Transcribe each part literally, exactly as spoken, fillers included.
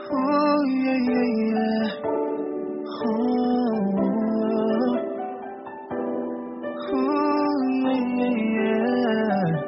Ooh, yeah, yeah, yeah. Ooh, ooh, yeah, yeah, yeah.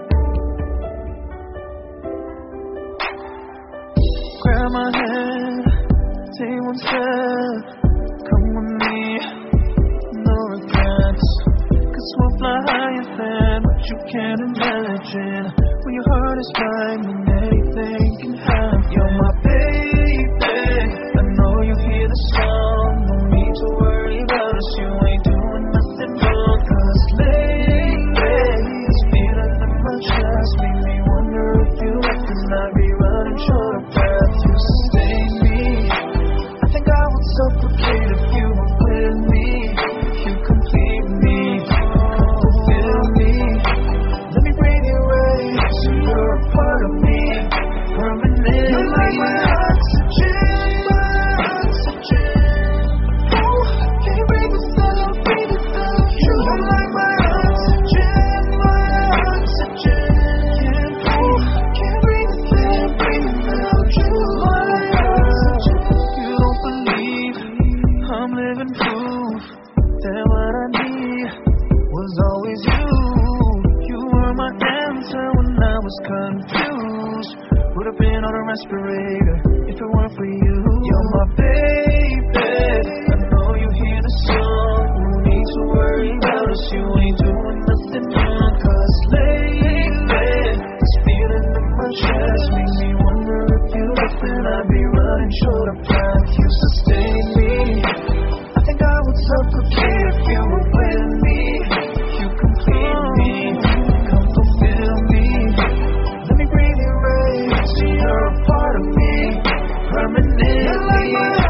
Grab my hand, take one step, come with me, no regrets. Cause we'll fly higher than what you can imagine. When your heart is right, then anything can happen. You're my baby, I know you hear the song. No need to worry about us, you ain't doing nothing wrong. Cause lately, this feeling in my chest made me wonder if you left and I'd be running short of breath. You sustain me, I think I would suffocate if you were with me. You complete me, come fulfill me. Let me breathe your way, so you're a part of me, permanently. You're like my oxygen, my oxygen. Oh, can't breathe without, breathe without you. You're like my oxygen, my oxygen. Oh, can't breathe without, breathe without you. My oxygen. You don't believe I'm living proof that what I need was always you. You were my answer when I was confused. Would have been on a respirator if it weren't for you. You're my baby, I know you hear the song. No need to worry about us, you ain't doing nothing wrong. Cause lately, this feeling in my chest makes me wonder if you left and I'd be running short of breath. You sustain me, I think I would suffocate if you were with me. You complete me, come fulfill me. Let me breathe your rays, so you're a part of me, permanently. You're like my